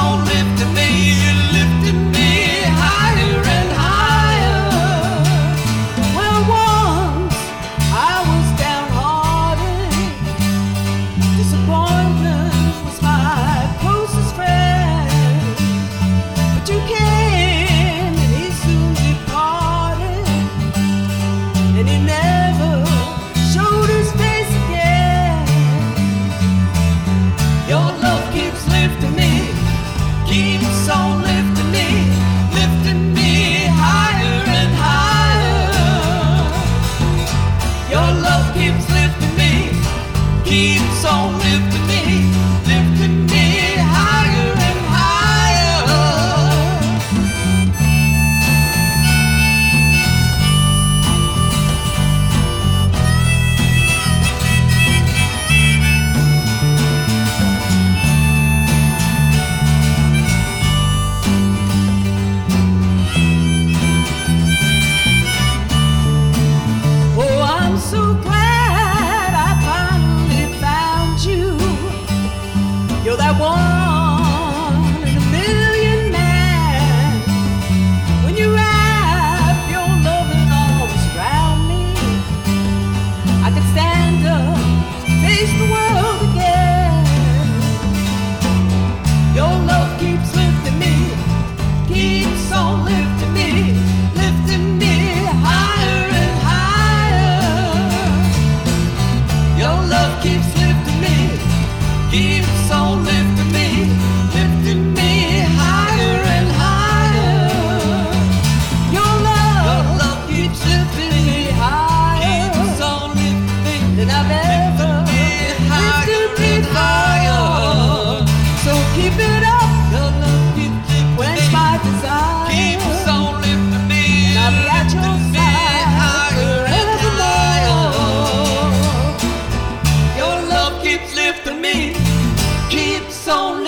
on lifting me, lifting me higher and higher. Well, once I was downhearted. Disappointment was my closest friend. But you came and he soon departed, and he never showed his face again. Your love keeps lifting me, keeps on lifting me, lifting me higher and higher. Your love keeps lifting me, keeps on lifting me, lifting me higher and higher. Oh, I'm so glad I finally found you. You're that one in a million man. When you wrap your loving arms around me, I could stand up, face the world again. Your love keeps lifting me, keeps on lifting me, lifting me higher and higher. Your love keeps lifting me, keeps on lifting me, lifting me higher and higher. Your love keeps lifting me higher, Keeps on lifting me, than I've ever higher lifted and higher. before. So keep it up, Your love keeps lifting quench me, my desire, keeps on lifting me, and I'll be at your lifting me side higher and higher. forevermore. Your love keeps lifting me, keeps on